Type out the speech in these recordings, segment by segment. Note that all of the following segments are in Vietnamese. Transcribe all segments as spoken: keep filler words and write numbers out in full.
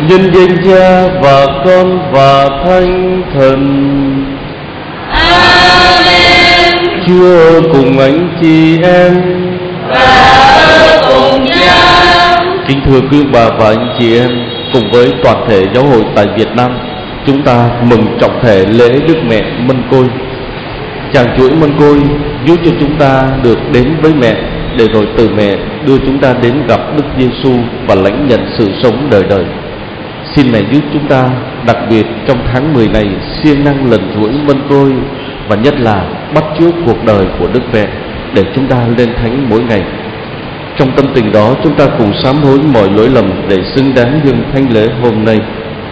nhân danh Cha và Con và Thánh Thần. Amen. Chúa cùng anh chị em và cùng nhau. Kính thưa quý bà và anh chị em, cùng với toàn thể giáo hội tại Việt Nam, chúng ta mừng trọng thể lễ Đức Mẹ Mân Côi. Chàng chuỗi Mân Côi giúp cho chúng ta được đến với mẹ, để rồi từ mẹ đưa chúng ta đến gặp Đức Giêsu và lãnh nhận sự sống đời đời. Xin mẹ giúp chúng ta, đặc biệt trong tháng mười này, siêng năng lần chuỗi Mân Côi, và nhất là bắt chước cuộc đời của Đức Mẹ để chúng ta lên thánh mỗi ngày. Trong tâm tình đó, chúng ta cùng sám hối mọi lỗi lầm để xứng đáng dâng thánh lễ hôm nay.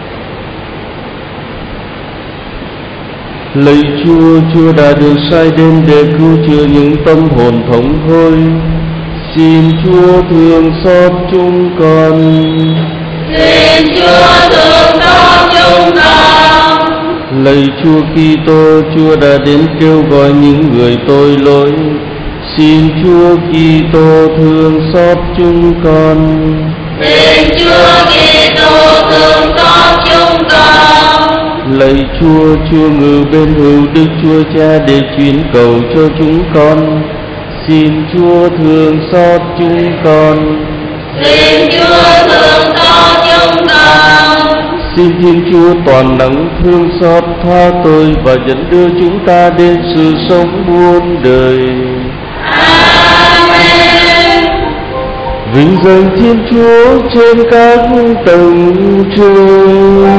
Lạy Chúa, Chúa đã được sai đến để cứu chữa những tâm hồn thống hối. Xin Chúa thương xót chúng con. Xin Chúa thương xót chúng con. Lạy Chúa Kitô, Chúa đã đến kêu gọi những người tội lỗi. Xin Chúa Kitô thương xót chúng con. Xin Chúa Kitô thương xót chúng con. Lạy Chúa, Chúa ngự bên hữu Đức Chúa Cha để chuyển cầu cho chúng con. Xin Chúa thương xót chúng con. Xin Chúa thương xót chúng con. Xin Thiên Chúa toàn能thương xót tha tội và dẫn đưa chúng ta đến sự sống muôn đời. Amen. Vinh danh Thiên Chúa trên các tầng trời,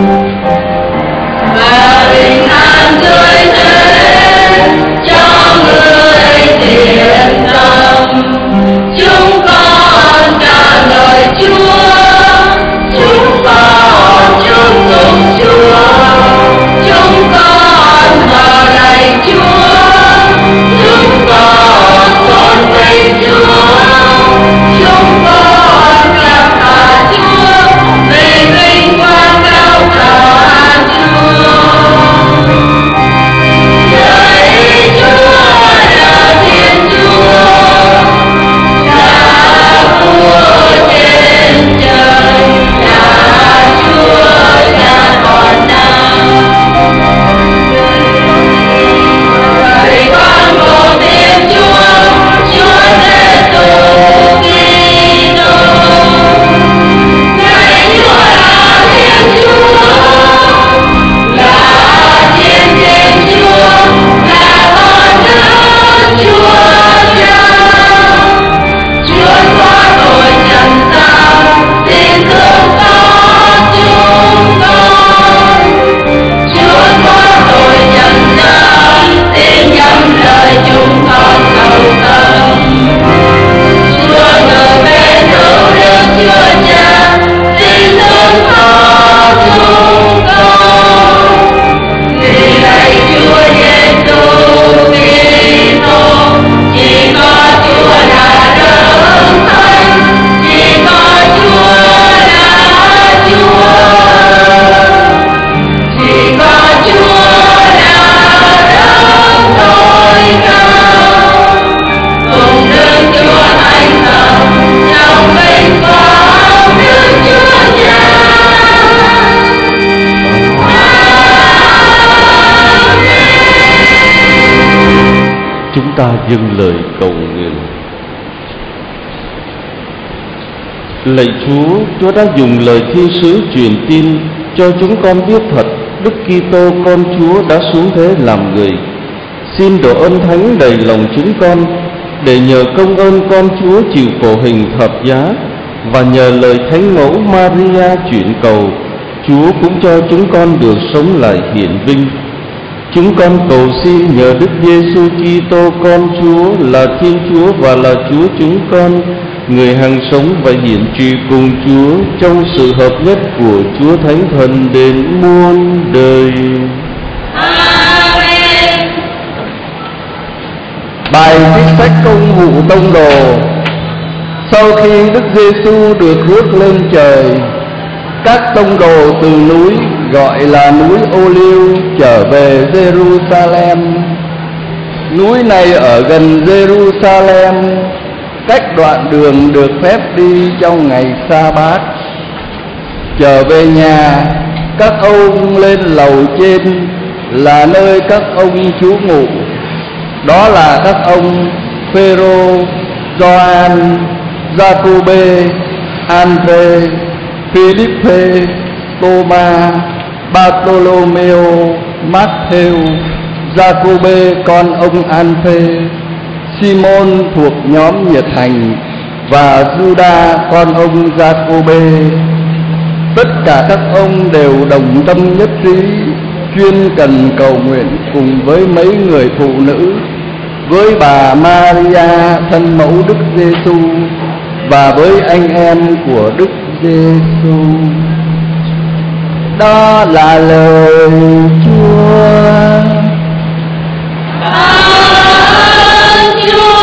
và bình an tươi thế cho người thiện tâm. Chúng con ca ngợi Chúa, chúng con chúc tụng Chúa, chúng con thờ lạy Chúa, chúng con tôn vinh Chúa, chúng con cảm tạ Chúa vì vinh quang cao cả Chúa. Lạy Chúa là Thiên Chúa, là vua trên trời, là Chúa cha toàn năng. Lạy con một Thiên Chúa, Chúa Giêsu Kitô. Lạy Chúa là Thiên Chúa, là Thiên Thiên Chúa, là con Đức Chúa Cha. Chúa qua tội trần gian, xin thương xót chúng con. Chúa qua tội trần gian, xin nhắm lời chúng con cầu tâm. Chúa ngự bên hữu Đức Chúa Cha, xin thương xót chúng con. Vì lạy Chúa Giêsu Kitô, chỉ có Chúa là Đấng Thánh, chỉ có Chúa là Chúa, chỉ có Chúa là Đấng tối cao, cùng Đức Chúa Thánh Thần trong vinh quang Đức Chúa Cha. chúng ta dâng lời cầu nguyện. Lạy Chúa, Chúa đã dùng lời thiên sứ truyền tin cho chúng con biết thật Đức Kitô con Chúa đã xuống thế làm người. Xin độ ơn thánh đầy lòng chúng con, để nhờ công ơn con Chúa chịu khổ hình thập giá, và nhờ lời Thánh Mẫu Maria chuyển cầu, Chúa cũng cho chúng con được sống lại hiển vinh. Chúng con cầu xin nhờ Đức Giêsu Kitô con Chúa là Thiên Chúa và là Chúa chúng con, người hằng sống và hiển trị cùng Chúa trong sự hợp nhất của Chúa Thánh Thần đến muôn đời. Amen. Bài trích sách Công vụ Tông Đồ. Sau khi Đức Giêsu được rước lên trời, các tông đồ từ núi gọi là núi Ô-liu trở về Jerusalem. Núi này ở gần Trở về nhà, các ông lên lầu trên là nơi các ông trú ngụ. Đó là các ông Phêrô, Gioan, Giacôbê, Andre, Philippe, Tô-ma, Bartolomeo, Matthew, Giacôbê con ông An-phê, Simon thuộc nhóm nhiệt hành và Giuđa con ông Giacôbê. Tất cả các ông đều đồng tâm nhất trí, chuyên cần cầu nguyện cùng với mấy người phụ nữ, với bà Maria thân mẫu Đức Giêsu và với anh em của Đức Giêsu. Đó là lời Chúa. Ơn Chúa.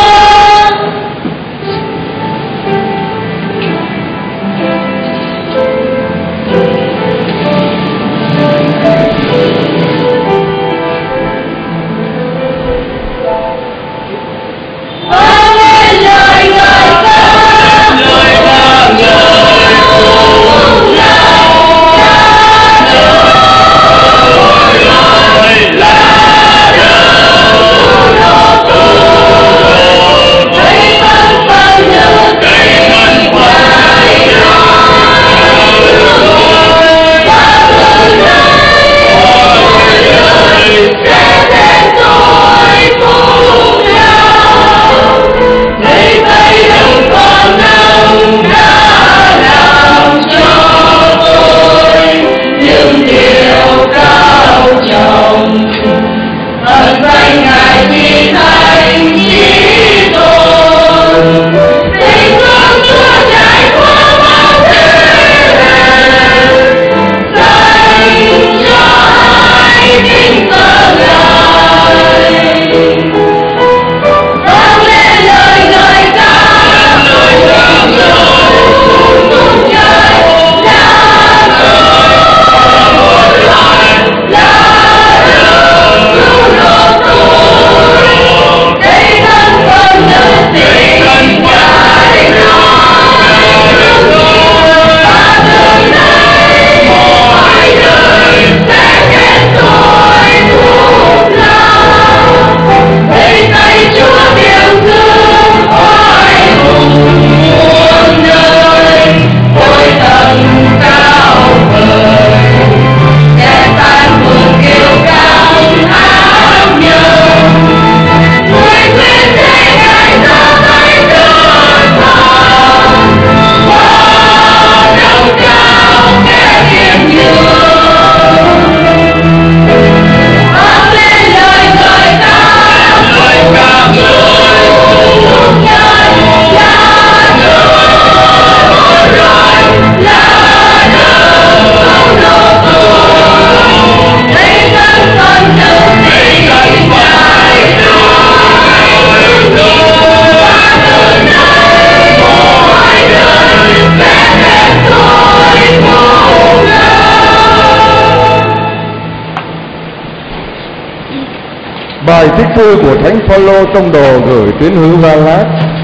Bài thuyết thư của Thánh Phaolô tông đồ gửi tín hữu Ga-lát.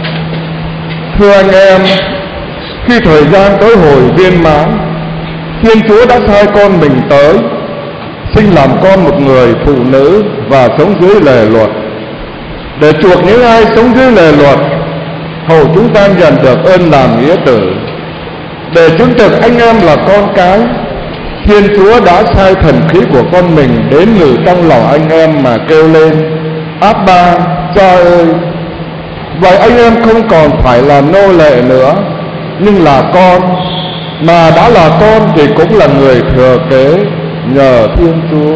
Thưa anh em, khi thời gian tới hồi viên mãn, Thiên Chúa đã sai con mình tới, sinh làm con một người phụ nữ và sống dưới lề luật, để chuộc những ai sống dưới lề luật, hầu chúng ta nhận được ơn làm nghĩa tử. Để chứng thực anh em là con cái, Thiên Chúa đã sai thần khí của con mình đến ngự trong lòng anh em mà kêu lên: Abba, Cha ơi! Vậy anh em không còn phải là nô lệ nữa, nhưng là con, mà đã là con thì cũng là người thừa kế nhờ Thiên Chúa.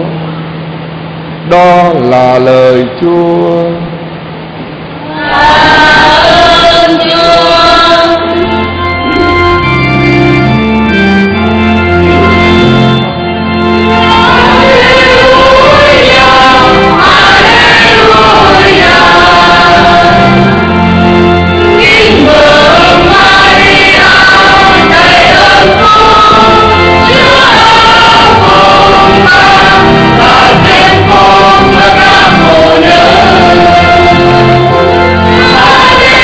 Đó là lời Chúa. Ơn Chúa. Hallelujah.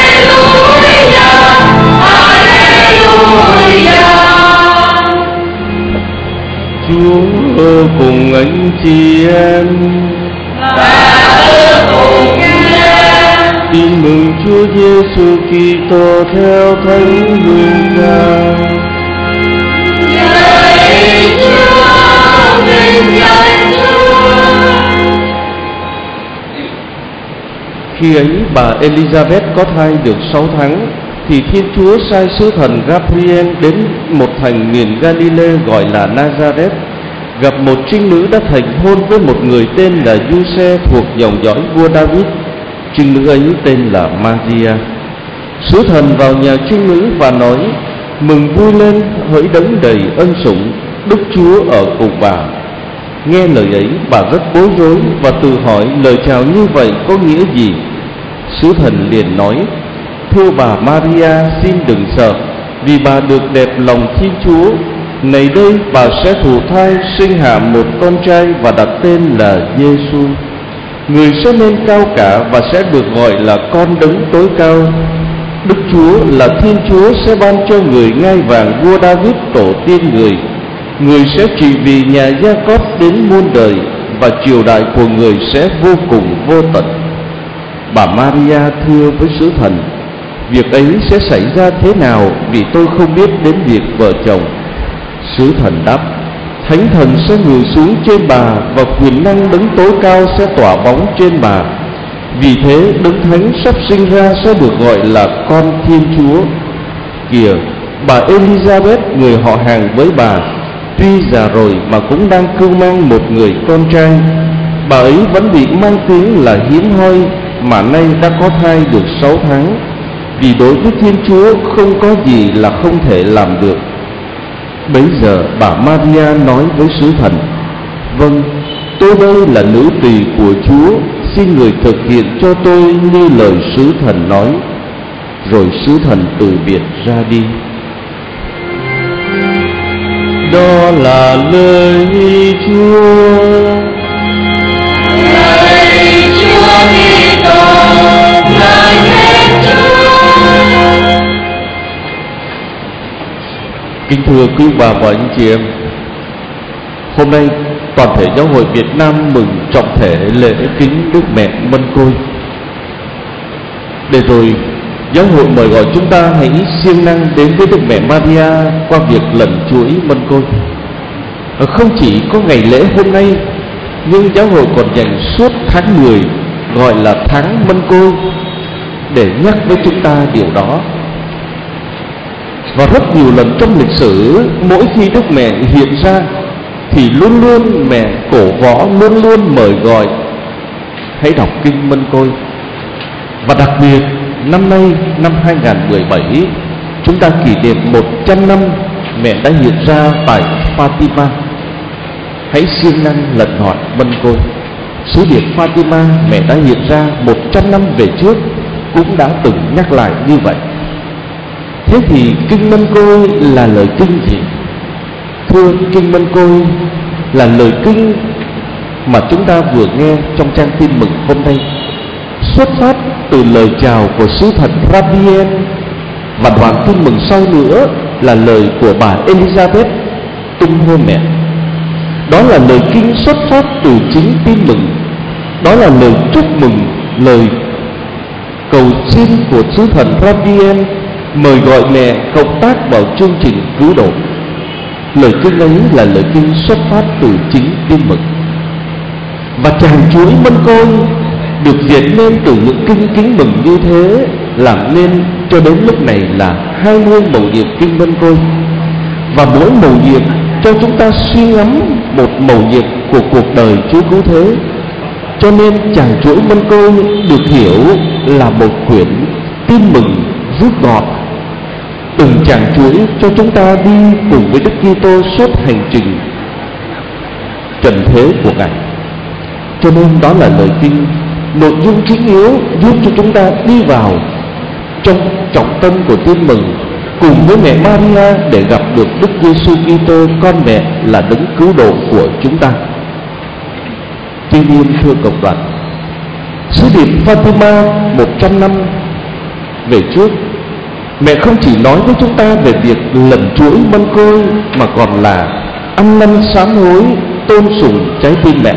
Chúa cùng anh chị em. Tin mừng Chúa Giêsu Kitô theo Thánh Luca. Lạy Chúa, vinh danh Chúa. Khi ấy bà Elizabeth có thai được sáu tháng, thì Thiên Chúa sai sứ thần Gabriel đến một thành miền Galilee gọi là Nazareth, gặp một trinh nữ đã thành hôn với một người tên là Giuse thuộc dòng dõi vua David. Trinh nữ ấy tên là Maria. Sứ thần vào nhà trinh nữ và nói: Mừng vui lên, hỡi đấng đầy ân sủng, Đức Chúa ở cùng bà. Nghe lời ấy, bà rất bối rối và tự hỏi lời chào như vậy có nghĩa gì. Sứ thần liền nói: Thưa bà Maria, xin đừng sợ, vì bà được đẹp lòng Thiên Chúa. Này đây, bà sẽ thụ thai, sinh hạ một con trai và đặt tên là Giêsu. Người sẽ nên cao cả và sẽ được gọi là con đấng tối cao. Đức Chúa là Thiên Chúa sẽ ban cho người ngai vàng vua David tổ tiên người. Người sẽ trị vì nhà Gia-cốp đến muôn đời, và triều đại của người sẽ vô cùng vô tận. Bà Maria thưa với sứ thần: Việc ấy sẽ xảy ra thế nào, vì tôi không biết đến việc vợ chồng. Sứ thần đáp: Thánh thần sẽ ngự xuống trên bà, và quyền năng đấng tối cao sẽ tỏa bóng trên bà. Vì thế đấng thánh sắp sinh ra sẽ được gọi là con Thiên Chúa. Kìa, bà Elizabeth, người họ hàng với bà, tuy già rồi mà cũng đang cưu mang một người con trai. Bà ấy vẫn bị mang tiếng là hiếm hoi, mà nay đã có thai được sáu tháng. Vì đối với Thiên Chúa không có gì là không thể làm được. Bấy giờ bà Maria nói với sứ thần: Vâng, tôi đây là nữ tỳ của Chúa, xin người thực hiện cho tôi như lời sứ thần nói. Rồi sứ thần từ biệt ra đi. Đó là lời Chúa. Lạy Chúa Kitô, ngợi khen Chúa. Kính thưa quý bà và anh chị em, hôm nay toàn thể giáo hội Việt Nam mừng trọng thể lễ kính Đức Mẹ Mân Côi. Để rồi giáo hội mời gọi chúng ta hãy siêng năng đến với Đức Mẹ Maria qua việc lần chuỗi Mân Côi. Không chỉ có ngày lễ hôm nay, nhưng giáo hội còn dành suốt tháng mười gọi là tháng Mân Côi để nhắc với chúng ta điều đó. Và rất nhiều lần trong lịch sử, mỗi khi Đức Mẹ hiện ra thì luôn luôn mẹ cổ võ, luôn luôn mời gọi hãy đọc kinh Mân Côi. Và đặc biệt năm nay, năm hai nghìn không trăm mười bảy, chúng ta kỷ niệm một trăm năm mẹ đã hiện ra tại Fatima. Hãy siêng năng lần hỏi Mân Côi. Sứ điệp Fatima mẹ đã hiện ra một trăm năm về trước cũng đã từng nhắc lại như vậy. Thế thì kinh Mân Côi là lời kinh gì? Thưa, kinh Mân Côi là lời kinh mà chúng ta vừa nghe trong trang tin mừng hôm nay, xuất phát từ lời chào của sứ thần Gabriel, và đoạn tin mừng sau nữa là lời của bà Elizabeth tung hôn mẹ. Đó là lời kinh xuất phát từ chính tin mừng. Đó là lời chúc mừng, lời cầu xin của sứ thần Gabriel mời gọi mẹ cộng tác vào chương trình cứu độ. Lời kinh ấy là lời kinh xuất phát từ chính tin mừng. Và tràng chuỗi Mân Côi được dệt nên từ những kinh kính mừng như thế, làm nên cho đến lúc này là hai mươi mầu nhiệm kinh Mân Côi. Và mỗi mầu nhiệm cho chúng ta suy ngẫm một mầu nhiệm của cuộc đời Chúa Cứu Thế. Cho nên tràng chuỗi Mân Côi được hiểu là một quyển tin mừng rút gọn, từng tràng chuỗi cho chúng ta đi cùng với Đức Kitô suốt hành trình trần thế của Ngài. Cho nên đó là lời kinh, nội dung chính yếu giúp cho chúng ta đi vào trong trọng tâm của tin mừng cùng với mẹ Maria để gặp được Đức Giêsu Kitô, con mẹ là đấng cứu độ của chúng ta. Tuy nhiên thưa cộng đoàn, sứ điệp Fatima một trăm năm về trước, mẹ không chỉ nói với chúng ta về việc lần chuỗi Mân Côi mà còn là ăn năn sám hối, tôn sùng trái tim mẹ.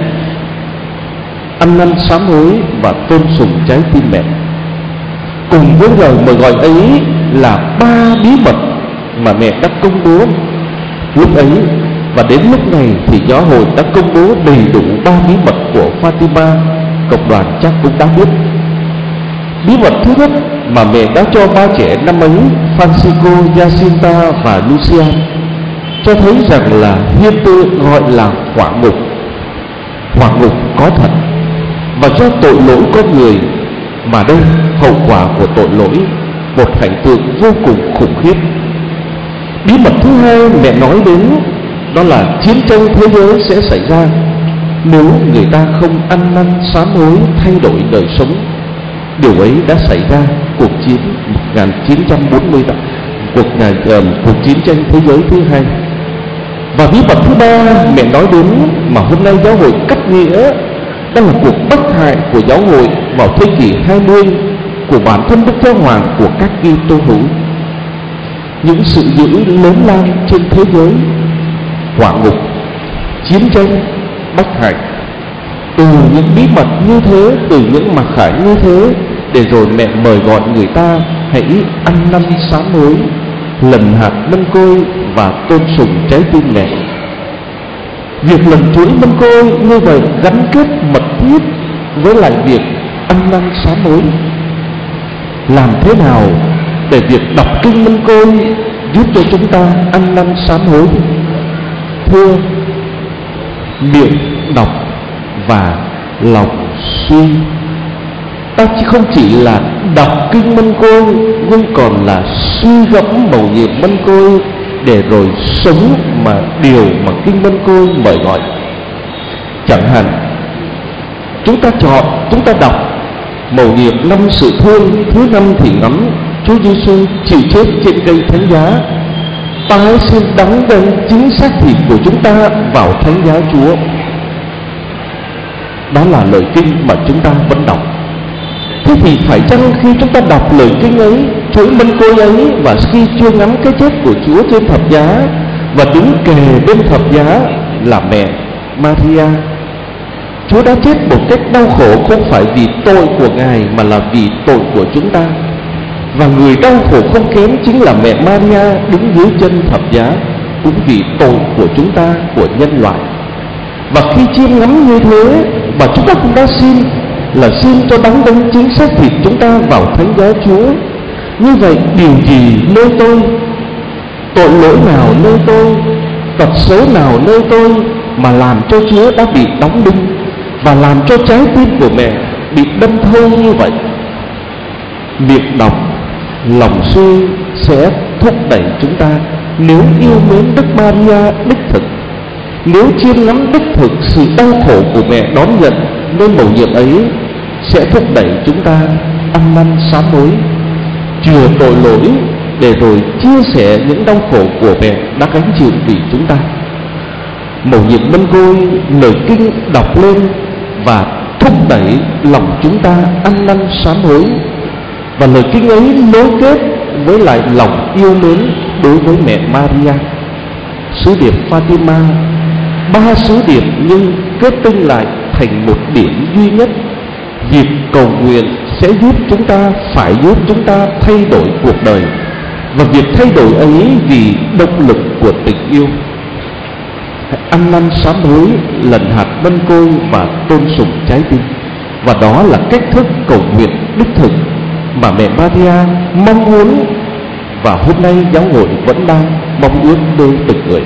Ăn năn sám hối và tôn sùng trái tim mẹ. Cùng với lời mời gọi ấy là ba bí mật mà mẹ đã công bố lúc ấy, và đến lúc này thì giáo hội đã công bố đầy đủ ba bí mật của Fatima. Cộng đoàn chắc cũng đã biết. Bí mật thứ nhất mà mẹ đã cho ba trẻ năm ấy, Francisco, Jacinta và Lucian, cho thấy rằng là hiện tượng gọi là hỏa ngục. Hỏa ngục có thật, và do tội lỗi con người mà đây hậu quả của tội lỗi, một cảnh tượng vô cùng khủng khiếp. Bí mật thứ hai mẹ nói đến đó là chiến tranh thế giới sẽ xảy ra nếu người ta không ăn năn sám hối, thay đổi đời sống. Điều ấy đã xảy ra cuộc chiến một nghìn chín trăm bốn mươi, cuộc uh, cuộc chiến tranh thế giới thứ hai. Và bí mật thứ ba mẹ nói đến mà hôm nay giáo hội cắt nghĩa, đó là cuộc bất hại của giáo hội vào thế kỷ hai mươi của bản thân Đức Giáo Hoàng của các Kitô hữu. Những sự dữ lớn lao trên thế giới, hỏa ngục, chiến tranh, bất hại, từ những bí mật như thế, từ những mặc khải như thế, để rồi mẹ mời gọi người ta hãy ăn năn sám hối, lần hạt mân côi và tôn sùng trái tim mẹ. Việc lần chuỗi mân côi như vậy gắn kết mật thiết với lại việc ăn năn sám hối. Làm thế nào để việc đọc kinh mân côi giúp cho chúng ta ăn năn sám hối? Thưa, miệng đọc và lòng suy. Ta chỉ không chỉ là đọc kinh mân côi, nhưng còn là suy gẫm mầu nhiệm mân côi, để rồi sống mà điều mà kinh mân côi mời gọi. Chẳng hạn chúng ta chọn, chúng ta đọc mầu nhiệm năm sự thương, thứ năm thì ngắm Chúa Giêsu chịu chết trên cây thánh giá. Ta hãy xin đắng đâng chính xác thịt của chúng ta vào thánh giá Chúa. Đó là lời kinh mà chúng ta vẫn đọc. Thế thì phải chăng khi chúng ta đọc lời kinh ấy, chuỗi mân côi ấy, và khi chưa ngắm cái chết của Chúa trên thập giá và đứng kề bên thập giá là mẹ Maria, Chúa đã chết một cách đau khổ không phải vì tội của Ngài mà là vì tội của chúng ta. Và người đau khổ không kém chính là mẹ Maria đứng dưới chân thập giá, cũng vì tội của chúng ta, của nhân loại. Và khi chiêm ngắm như thế, và chúng ta cũng đã xin là xin cho đắng đâng chính xác thịt chúng ta vào thánh giá Chúa. Như vậy điều gì nơi tôi, tội lỗi nào nơi tôi, tật xấu nào nơi tôi mà làm cho Chúa đã bị đóng đinh, và làm cho trái tim của mẹ bị đâm thâu như vậy? Miệng đọc, lòng suy sẽ thúc đẩy chúng ta, nếu yêu mến Đức Maria đích thực, nếu chiêm ngắm đích thực sự đau khổ của mẹ đón nhận nên mầu nhiệm ấy, sẽ thúc đẩy chúng ta ăn năn sám hối, chừa tội lỗi, để rồi chia sẻ những đau khổ của mẹ đã gánh chịu vì chúng ta. Mầu nhiệm mân côi, lời kinh đọc lên và thúc đẩy lòng chúng ta ăn năn sám hối, và lời kinh ấy nối kết với lại lòng yêu mến đối với mẹ Maria. Sứ điệp Fatima, ba sứ điệp nhưng kết tinh lại thành một điểm duy nhất. Việc cầu nguyện sẽ giúp chúng ta, phải giúp chúng ta thay đổi cuộc đời, và việc thay đổi ấy vì động lực của tình yêu. Hãy ăn năn sám hối, lần hạt mân côi và tôn sùng trái tim. Và đó là cách thức cầu nguyện đích thực mà mẹ Maria mong muốn, và hôm nay giáo hội vẫn đang mong ước đối từng người.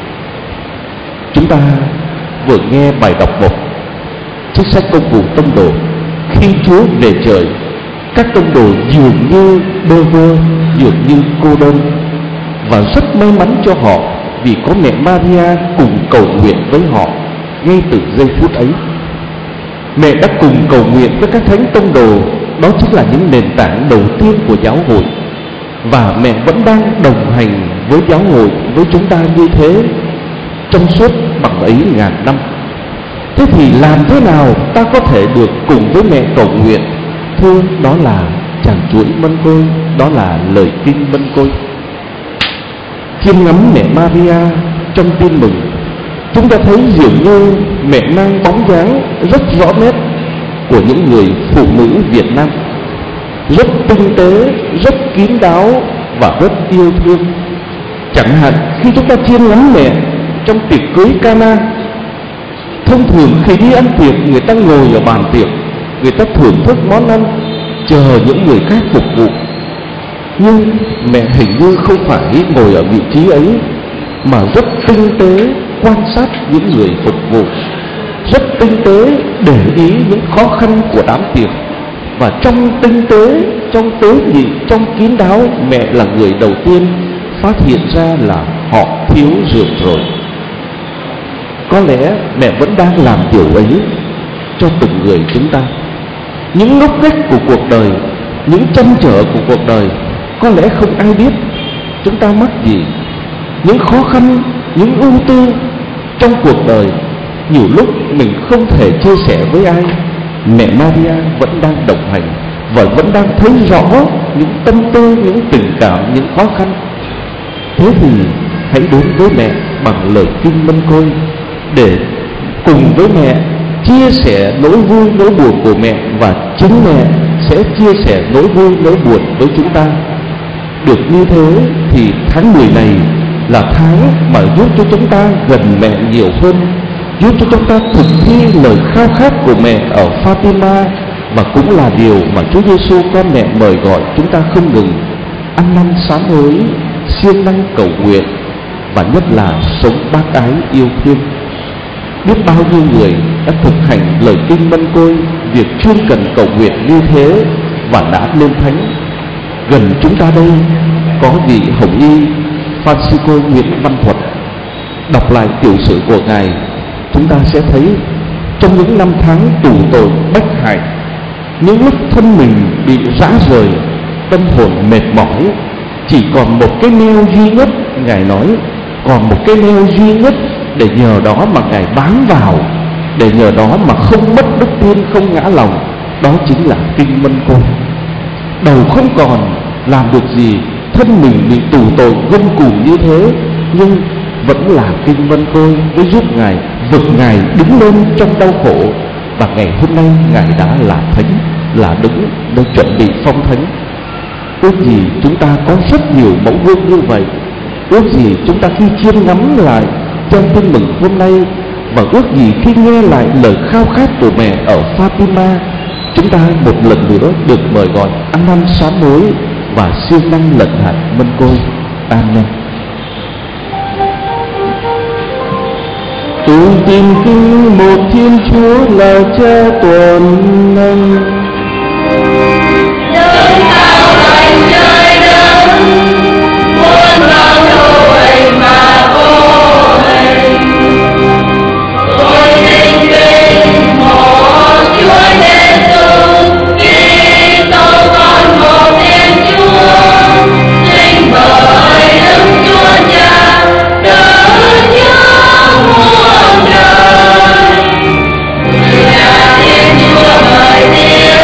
Chúng ta vừa nghe bài đọc một trích sách Công vụ Tông Đồ. Khi Chúa về trời, các tông đồ dường như bơ vơ, dường như cô đơn, và rất may mắn cho họ vì có mẹ Maria cùng cầu nguyện với họ ngay từ giây phút ấy. Mẹ đã cùng cầu nguyện với các thánh tông đồ, đó chính là những nền tảng đầu tiên của giáo hội, và mẹ vẫn đang đồng hành với giáo hội, với chúng ta như thế trong suốt bằng ấy ngàn năm. Thế thì làm thế nào ta có thể được cùng với mẹ cầu nguyện? Thưa, đó là tràng chuỗi mân côi, đó là lời kinh mân côi. Chiêm ngắm mẹ Maria trong tin mừng chúng ta thấy dường như mẹ mang bóng dáng rất rõ nét của những người phụ nữ Việt Nam, rất tinh tế, rất kín đáo và rất yêu thương. Chẳng hạn khi chúng ta chiêm ngắm mẹ trong tiệc cưới Cana, thông thường khi đi ăn tiệc, người ta ngồi ở bàn tiệc, người ta thưởng thức món ăn, chờ những người khác phục vụ. Nhưng mẹ hình như không phải ngồi ở vị trí ấy, mà rất tinh tế quan sát những người phục vụ, rất tinh tế để ý những khó khăn của đám tiệc. Và trong tinh tế, trong tế nhị, trong kín đáo, mẹ là người đầu tiên phát hiện ra là họ thiếu rượu rồi. Có lẽ mẹ vẫn đang làm điều ấy cho từng người chúng ta. Những ngóc ngách của cuộc đời, những trăn trở của cuộc đời, có lẽ không ai biết chúng ta mắc gì. Những khó khăn, những ưu tư trong cuộc đời, nhiều lúc mình không thể chia sẻ với ai. Mẹ Maria vẫn đang đồng hành và vẫn đang thấy rõ những tâm tư, những tình cảm, những khó khăn. Thế thì hãy đến với mẹ bằng lời kinh Mân Côi, để cùng với mẹ chia sẻ nỗi vui nỗi buồn của mẹ, và chính mẹ sẽ chia sẻ nỗi vui nỗi buồn với chúng ta. Được như thế thì tháng mười này là tháng mà giúp cho chúng ta gần mẹ nhiều hơn, giúp cho chúng ta thực thi lời khao khát của mẹ ở Fatima, và cũng là điều mà Chúa Giêsu con mẹ mời gọi chúng ta không ngừng ăn năn sám hối, siêng năng cầu nguyện, và nhất là sống bác ái yêu thương. Biết bao nhiêu người đã thực hành lời kinh Mân Côi, việc chuyên cần cầu nguyện như thế và đã lên thánh. Gần chúng ta đây có vị hồng y Francisco Nguyễn Văn Thuật. Đọc lại tiểu sử của ngài, chúng ta sẽ thấy trong những năm tháng tù tội bách hại, những lúc thân mình bị rã rời, tâm hồn mệt mỏi, chỉ còn một cái neo duy nhất, ngài nói, còn một cái neo duy nhất để nhờ đó mà ngài bám vào, để nhờ đó mà không mất đức tin, không ngã lòng, đó chính là kinh Mân Côi. Đầu không còn làm được gì, thân mình bị tù tội gông cùm như thế, nhưng vẫn là kinh Mân Côi mới giúp ngài vực ngài đứng lên trong đau khổ. Và ngày hôm nay ngài đã là thánh, là đứng để chuẩn bị phong thánh. Ước gì chúng ta có rất nhiều mẫu gương như vậy. Ước gì chúng ta khi chiêm ngắm lại trong tin mừng hôm nay, và ước gì khi nghe lại lời khao khát của mẹ ở Fatima, chúng ta một lần nữa được mời gọi ăn năn sám hối và siêng năng lận hạnh Mân Côi. Amen. Tôi tin kính một Thiên Chúa là Cha toàn năng, Đấng cao hành trời đất, muôn bao hữu hình mà vô hình. Tôi tin kính một Chúa Giêsu, Kitô con một Thiên Chúa, sinh bởi Đức Chúa Cha, từ trước muôn đời. Người là Thiên Chúa bởi tiếng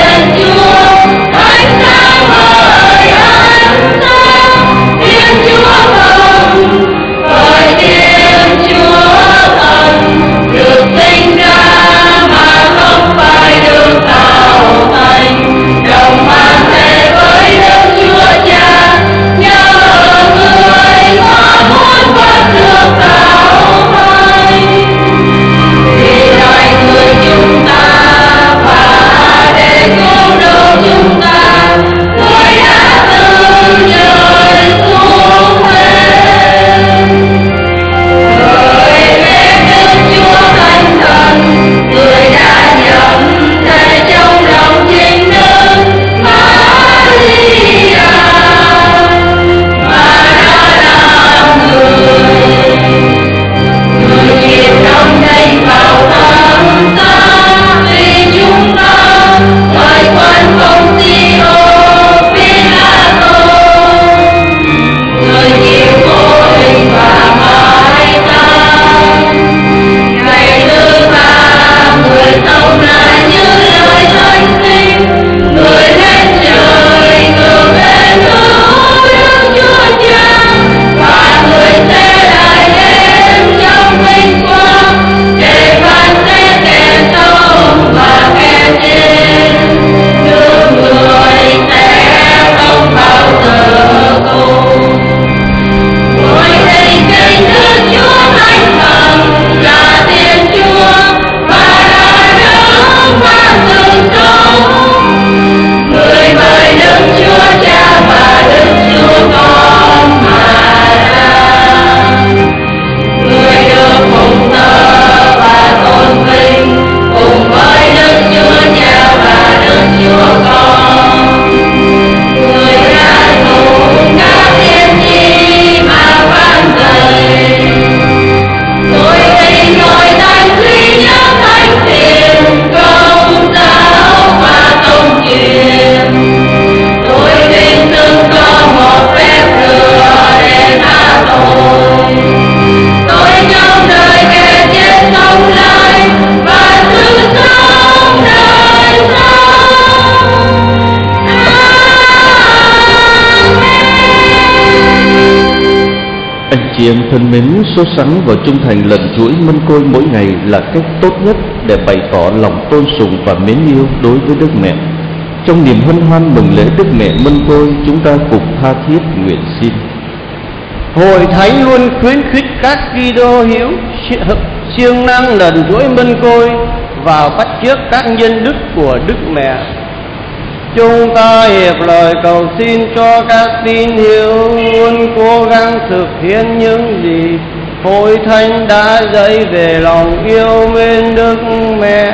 Nguyện thân mến sốt sắng và trung thành lần chuỗi mân côi mỗi ngày là cách tốt nhất để bày tỏ lòng tôn sùng và mến yêu đối với Đức Mẹ. Trong niềm hân hoan mừng lễ Đức Mẹ mân côi, chúng ta cùng tha thiết nguyện xin. Hội thánh luôn khuyến khích các Kitô hữu siêng năng lần chuỗi mân côi và bắt chước các nhân đức của Đức Mẹ. Chúng ta hiệp lời cầu xin cho các tín hữu luôn cố gắng thực hiện những gì Hội thánh đã dạy về lòng yêu mến Đức Mẹ.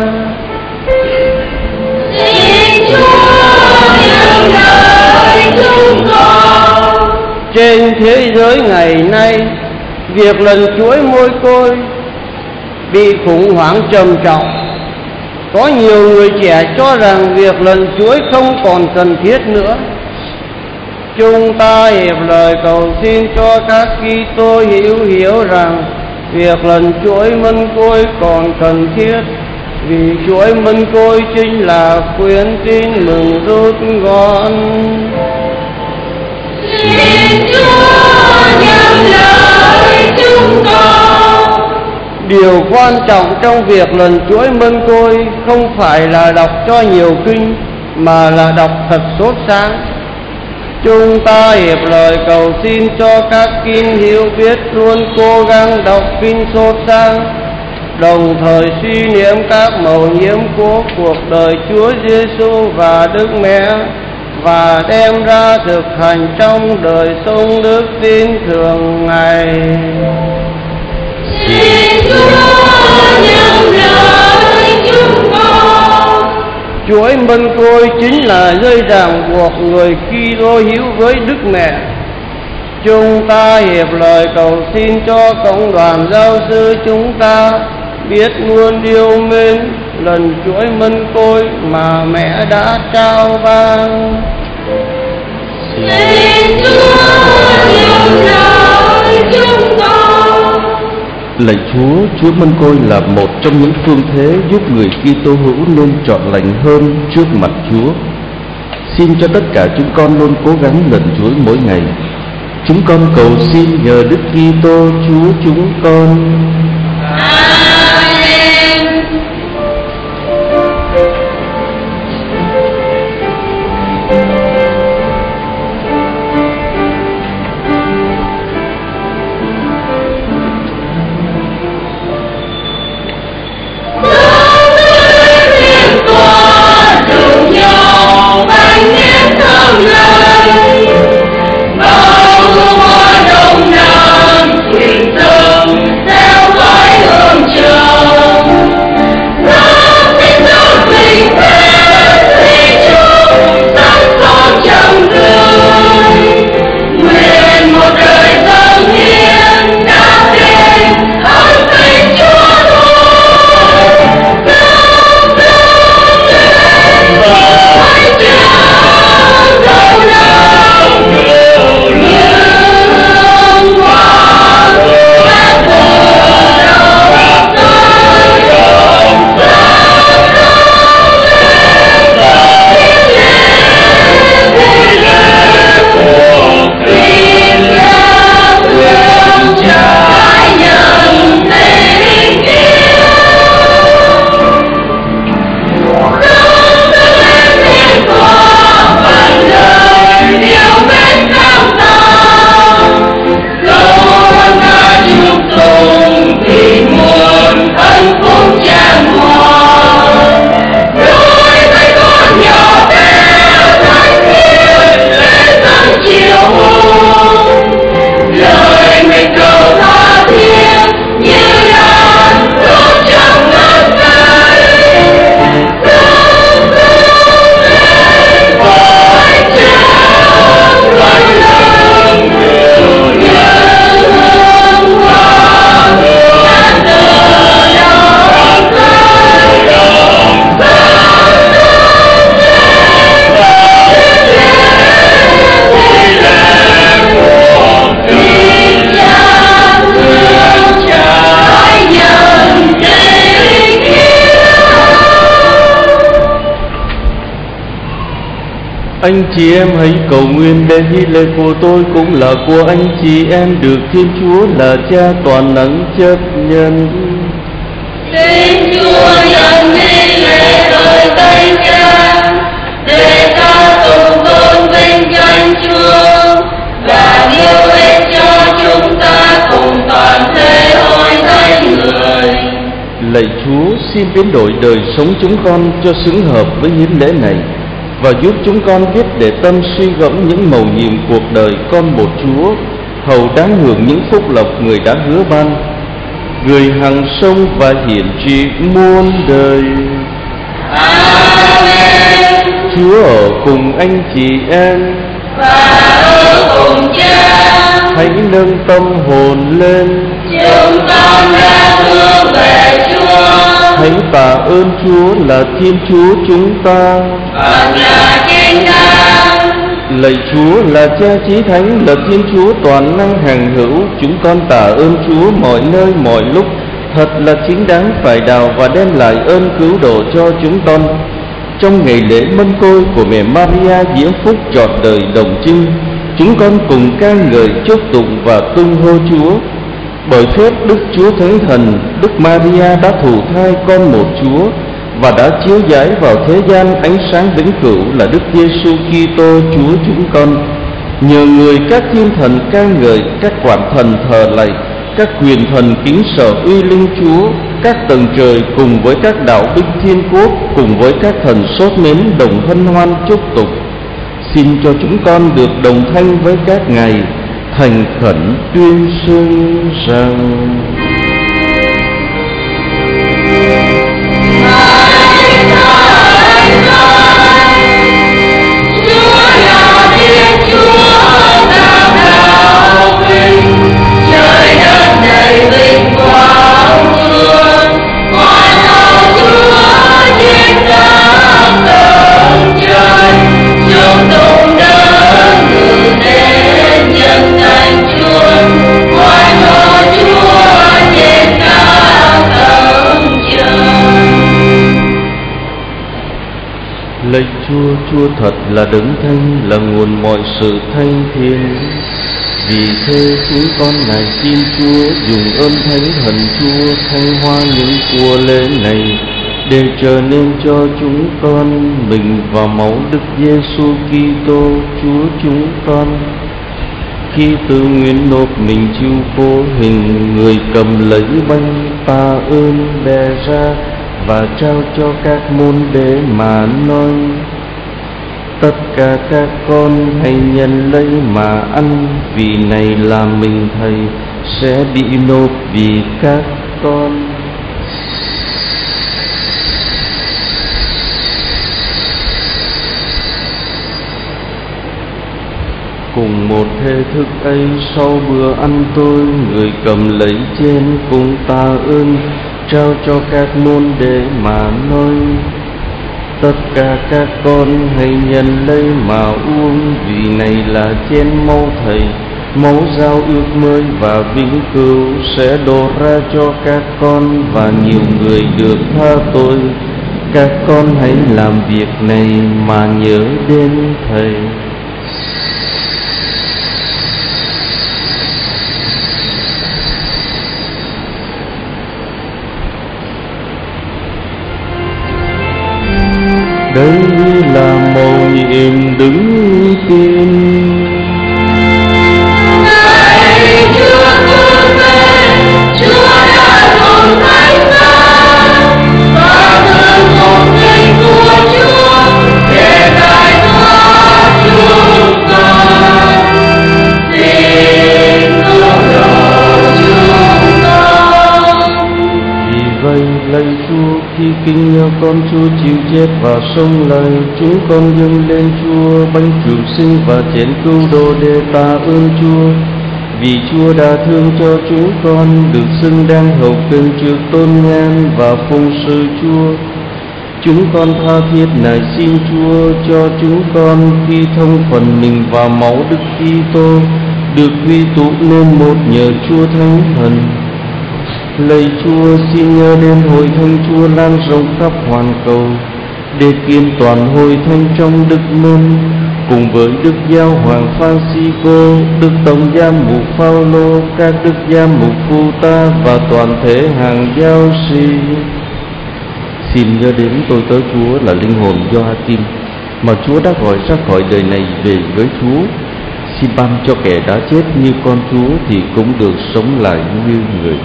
Xin Chúa yêu đời chúng con. Trên thế giới ngày nay, việc lần chuỗi môi côi bị khủng hoảng trầm trọng. Có nhiều người trẻ cho rằng việc lần chuỗi không còn cần thiết nữa. Chúng ta hiệp lời cầu xin cho các Kitô hữu hiểu rằng việc lần chuỗi mân côi còn cần thiết, vì chuỗi mân côi chính là khuyến tin mừng rút gọn. Xin Chúa nhận lời chúng con. Điều quan trọng trong việc lần chuỗi mân côi không phải là đọc cho nhiều kinh, mà là đọc thật sốt sáng. Chúng ta hiệp lời cầu xin cho các tín hữu biết luôn cố gắng đọc kinh sốt sáng, đồng thời suy niệm các mầu nhiệm của cuộc đời Chúa Giêsu và Đức Mẹ, và đem ra thực hành trong đời sống đức tin thường ngày. Xin Chúa nhận lời chúng con. Chuỗi mân côi chính là dây ràng buộc người Kitô hữu với Đức Mẹ. Chúng ta hiệp lời cầu xin cho cộng đoàn giáo sư chúng ta biết luôn yêu mến lần chuỗi mân côi mà Mẹ đã trao ban. Xin Chúa nhận lời chúng con. Lạy Chúa, Chúa mân côi là một trong những phương thế giúp người Kitô hữu nên trọn lành hơn trước mặt Chúa. Xin cho tất cả chúng con luôn cố gắng lần chuỗi mỗi ngày. Chúng con cầu xin nhờ Đức Kitô Chúa chúng con. Amen. Bao hoa đông nam quyền tâm theo Anh chị em hãy cầu nguyện để hy lễ của tôi cũng là của anh chị em được Thiên Chúa là Cha toàn能chấp nhận. Xin Chúa nhận hy lễ với Thánh Cha, để ta cùng tôn vinh danh Chúa và yêu ích cho chúng ta cùng toàn thể hội thánh người. Lạy Chúa, xin biến đổi đời sống chúng con cho xứng hợp với hiến lễ này, và giúp chúng con biết để tâm suy gẫm những mầu nhiệm cuộc đời con một Chúa, hầu đáng hưởng những phúc lộc người đã hứa ban, người hằng sống và hiển trị muôn đời. Amen. Chúa ở cùng anh chị em Và ở cùng Cha. hãy nâng tâm hồn lên, Chúng con đã hướng về Chúa. hãy tạ ơn Chúa là Thiên Chúa chúng ta. Phật là chính đáng. Lạy Chúa là Cha Chí Thánh, là Thiên Chúa toàn năng hằng hữu, chúng con tạ ơn Chúa mọi nơi mọi lúc, thật là chính đáng phải đào và đem lại ơn cứu độ cho chúng con. Trong ngày lễ mân côi của mẹ Maria diễm phúc trọn đời đồng trinh, chúng con cùng ca ngợi chúc tụng và tung hô Chúa. Bởi phép Đức Chúa Thánh Thần, Đức Maria đã thụ thai con một Chúa và đã chiếu rải vào thế gian ánh sáng vĩnh cửu là Đức Giêsu Kitô Chúa chúng con. Nhờ người các thiên thần ca ngợi, các quản thần thờ lạy, các quyền thần kính sợ uy linh Chúa, các tầng trời cùng với các đạo binh thiên quốc cùng với các thần sốt mến đồng hân hoan chúc tụng. Xin cho chúng con được đồng thanh với các ngài, thành khẩn tuyên xưng rằng: Lạy Chúa, Chúa thật là đấng thánh, là nguồn mọi sự thanh thiện. Vì thế chúng con này xin Chúa dùng ơn thánh thần Chúa thanh hoa những của lễ này, để trở nên cho chúng con mình và máu Đức Giêsu Kitô Chúa chúng con. Khi tự nguyện nộp mình chịu vô hình, người cầm lấy bánh tạ ơn bè ra và trao cho các môn đệ mà nói: tất cả các con hãy nhận lấy mà ăn, vì này là mình Thầy sẽ bị nộp vì các con. Cùng một thể thức ấy, sau bữa ăn tôi, người cầm lấy chén cùng tạ ơn trao cho các môn đệ mà nói: tất cả các con hãy nhận lấy mà uống, vì này là chén máu Thầy, máu giao ước mới và vĩnh cửu sẽ đổ ra cho các con và nhiều người được tha tội. Các con hãy làm việc này mà nhớ đến Thầy. Đây là mầu nhiệm đứng tin. Hãy Chúa cứu về, Chúa đã dùng thánh giá và thương cùng tình của Chúa để giải thoát chúng con. Xin cứu độ chúng con. Vì vậy lạy Chúa, khi kính nhớ con Chúa chịu chết và sống lại, chúng con dâng lên Chúa bánh cứu sinh và chén cứu độ để tạ ơn Chúa. Vì Chúa đã thương cho chúng con, được xưng đáng hầu cần trước tôn nhan và phụng sự Chúa. Chúng con tha thiết nài xin Chúa cho chúng con khi thông phần mình vào máu Đức Kitô, được quy tụ nên một nhờ Chúa Thánh Thần. Lạy Chúa, xin nhớ đến hội thánh Chúa lan rộng khắp hoàn cầu, để kiên toàn hội thánh trong đức mến, cùng với Đức Giáo hoàng Francisco, Đức Tổng giám mục Phaolô, các Đức giám mục Phụ tá và toàn thể hàng giáo sĩ. Xin nhớ đến tôi tớ Chúa là linh hồn Gioakim mà Chúa đã gọi ra khỏi đời này về với Chúa. Xin ban cho kẻ đã chết như con Chúa thì cũng được sống lại như người.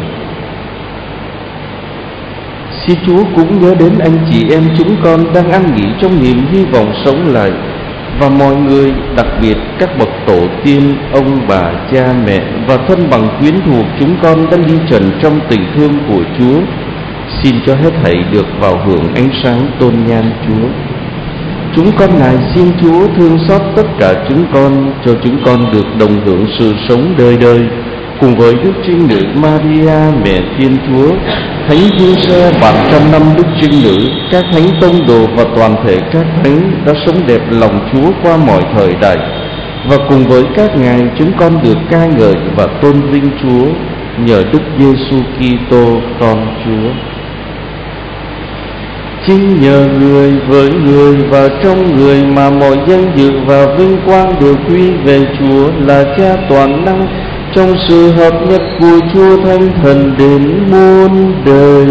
Xin Chúa cũng nhớ đến anh chị em chúng con đang ăn nghỉ trong niềm hy vọng sống lại, và mọi người, đặc biệt các bậc tổ tiên, ông bà, cha mẹ và thân bằng quyến thuộc chúng con đã ly trần trong tình thương của Chúa. Xin cho hết thảy được vào hưởng ánh sáng tôn nhan Chúa. Chúng con nài xin Chúa thương xót tất cả chúng con, cho chúng con được đồng hưởng sự sống đời đời cùng với Đức Trinh Nữ Maria mẹ Thiên Chúa, Thánh Giuse vạn trăm năm Đức Trinh Nữ, các thánh tông đồ và toàn thể các thánh đã sống đẹp lòng Chúa qua mọi thời đại, và cùng với các ngài chúng con được ca ngợi và tôn vinh Chúa nhờ Đức Giêsu Kitô con Chúa. Chính nhờ người, với người và trong người mà mọi danh dự và vinh quang đều quy về Chúa là Cha toàn năng, trong sự hợp nhất của Chúa Thánh Thần đến muôn đời.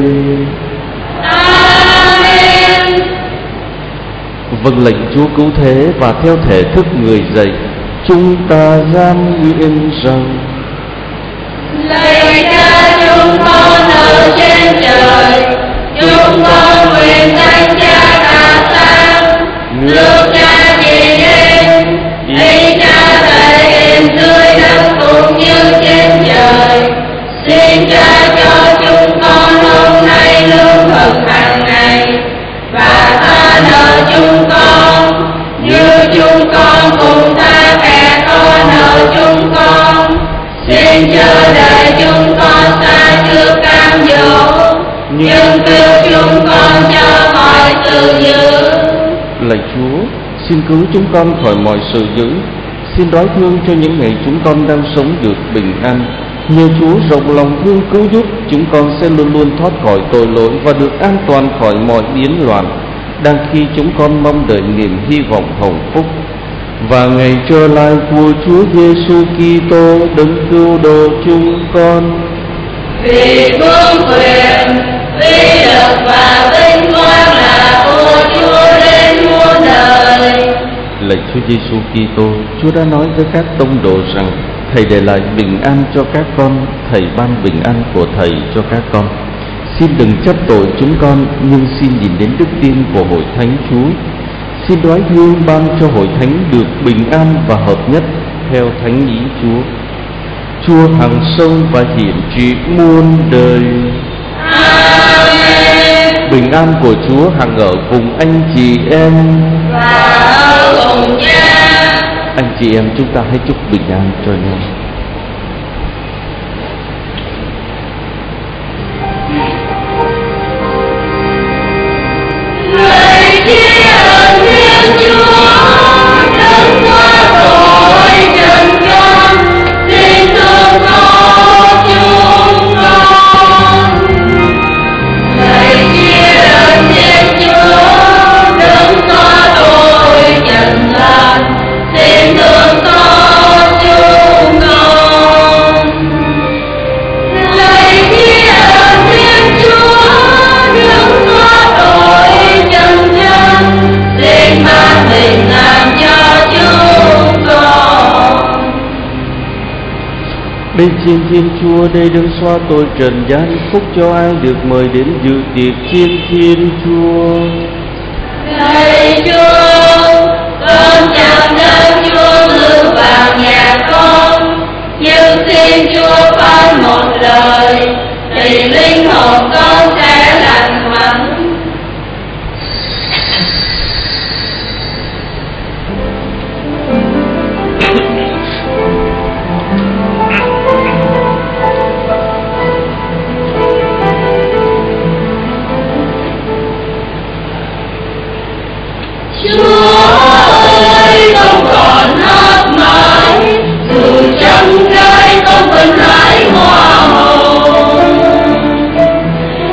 Amen. Vâng lệnh Chúa cứu thế và theo thể thức người dạy, chúng ta giam nguyện rằng: Lạy Cha chúng con ở trên trời, chúng con nguyện danh Cha ta sang, nước Cha trị đến, ý Cha thể hiện dưới đất cũng như trên trời. Xin Cha cho chúng con hôm nay lương thực hàng ngày, và tha nợ chúng con như chúng con cũng tha kẻ có nợ chúng con. Xin chớ để chúng con xa trước cám dỗ, nhưng cứu chúng con cho mọi sự dữ. Lạy Chúa, xin cứu chúng con khỏi mọi sự dữ. Xin đói thương cho những ngày chúng con đang sống được bình an. Nhờ Chúa rộng lòng thương cứu giúp, chúng con sẽ luôn luôn thoát khỏi tội lỗi và được an toàn khỏi mọi biến loạn, đang khi chúng con mong đợi niềm hy vọng hồng phúc và ngày trở lại của Chúa Giêsu Kitô đấng cứu độ chúng con. Vì vương quyền, uy lực và vinh quang là của Chúa đến muôn đời. Lạy Chúa Giêsu Kitô, Chúa đã nói với các tông đồ rằng Thầy để lại bình an cho các con, Thầy ban bình an của Thầy cho các con. Xin đừng chấp tội chúng con, nhưng xin nhìn đến đức tin của Hội Thánh Chúa. Xin đoái thương ban cho Hội Thánh được bình an và hợp nhất theo thánh ý Chúa. Chúa hằng sống và hiển trị muôn đời. Amen. Bình an của Chúa hằng ở cùng anh chị em Và ở cùng Cha. Anh chị em chúng ta hãy chúc bình an cho nhau. Lạy tri ân Thiên Chúa, đấng thoát khỏi trần gian, xin thương xót chúng con. Lạy tri ân Thiên Chúa, đấng xóa tội trần gian, xin thương xót chúng con. Lạy tri ân Thiên Chúa, đấng xóa tội trần gian, xin ban bình an cho chúng con. Bên trên Thiên Chúa đây đấng xóa tội trần gian, phúc cho ai được mời đến dự tiệc trên Thiên Chúa. Lạy Chúa, con chào đấng Chúa ngự vào nhà con, nhưng xin Chúa ban một lời, thì linh hồn con sẽ lành mạnh. Chúa ơi, không còn hát mãi, dù trăm cây không vẫn hái hoa hồng.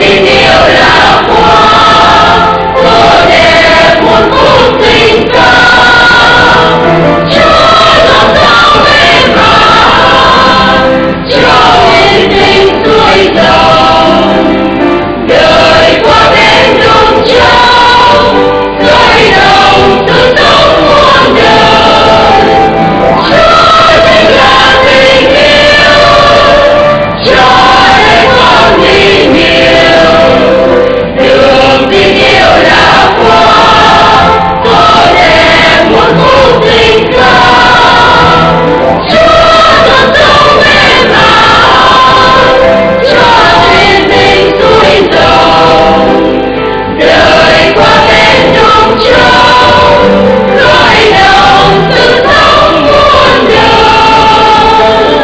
tình yêu là hoa, tươi đẹp muôn phút tình cảm. Chúa dòng dòng êm ái, cho yên bình xuôi dòng. Đời qua bên đồng trao, khơi đồng sự sống muôn đời. Chúa chính là tình yêu, cho đời con tình yêu. Đường tình yêu là hoa, tươi đẹp muôn phút tình cảm. Chúa dòng dòng êm ái, cho yên bình xuôi dòng. Đời qua bên đồng trao, khơi đồng sự sống muôn đời.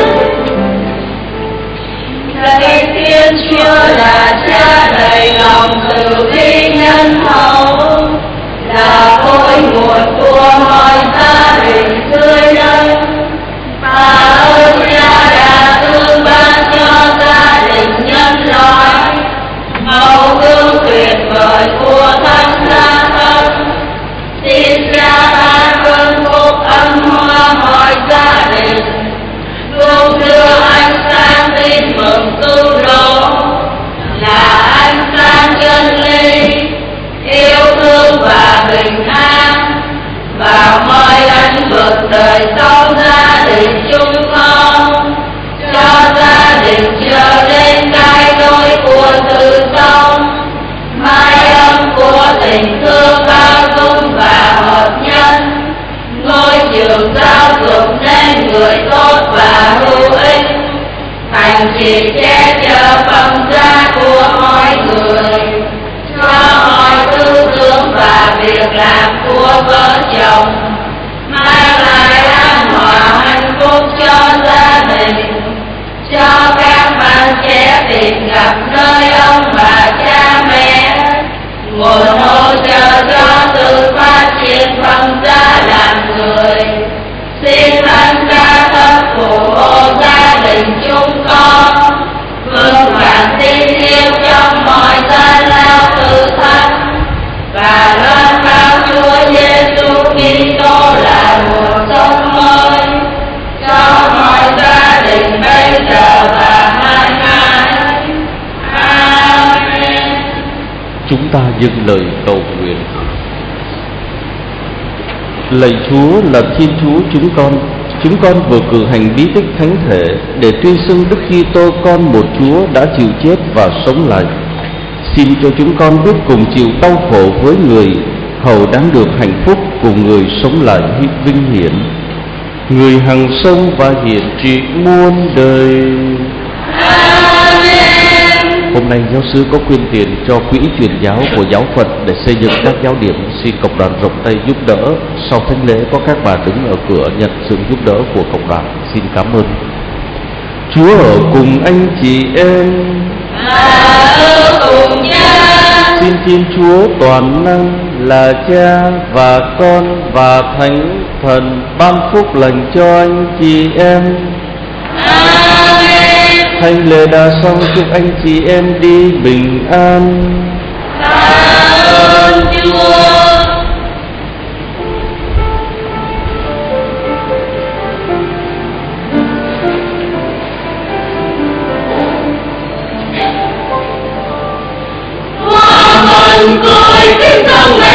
Lạy Thiên Chúa là Cha đầy lòng từ bi nhân hậu, là cội nguồn của mọi gia đình tươi lớn. Tạ ơn Cha đã thương ban cho gia đình nhân loại, mẫu gương tuyệt vời của Thánh Gia Thân. Xin Cha ban ơn phúc âm hoa mọi gia đình, luôn đưa ánh sáng tin mừng cứu độ, là ánh sáng chân lý, yêu thương và bình an vào mọi lĩnh vực đời sống gia đình chúng con, cho gia đình trở nên cái nôi của sự sống, mái ấm của tình thương bao dung và hợp nhân, ngôi trường giáo dục nên người tốt và hữu ích, thành trì che chở phẩm giá của mọi người, cho mọi tư tưởng và việc làm của vợ chồng, mang lại an hòa hạnh phúc cho gia đình, cho các bạn trẻ tìm gặp nơi ông bà cha mẹ, nguồn hỗ trợ cho sự phát triển phẩm giá làm người. Xin Thánh Cha Thất phù hộ gia đình chúng con, vững vàng tin yêu trong mọi gian lao thử thách, và loan báo Chúa Giêsu Kitô là nguồn sống mới cho mọi gia đình bây giờ và mãi mãi. Amen. Chúng ta dâng lời cầu nguyện. Lạy Chúa là Thiên Chúa chúng con, chúng con vừa cử hành bí tích thánh thể để tuyên xưng Đức Kitô con một Chúa đã chịu chết và sống lại. Xin cho chúng con biết cùng chịu đau khổ với người, hầu đáng được hạnh phúc cùng người sống lại vinh hiển, người hằng sống và hiển trị muôn đời. Amen. Hôm nay giáo sư có quyên tiền cho quỹ truyền giáo của giáo phận để xây dựng các giáo điểm. Xin cộng đoàn rộng tay giúp đỡ. Sau thánh lễ có các bà đứng ở cửa nhận sự giúp đỡ của cộng đoàn. Xin cảm ơn. Chúa ở cùng anh chị em và ở cùng Cha. Xin Thiên Chúa toàn năng là Cha và Con và Thánh Thần ban phúc lành cho anh chị em. Amen. Thánh lễ đã xong, chúc anh chị em đi bình an. Tạ ơn Chúa. Hoa mừng cười tiếng rồng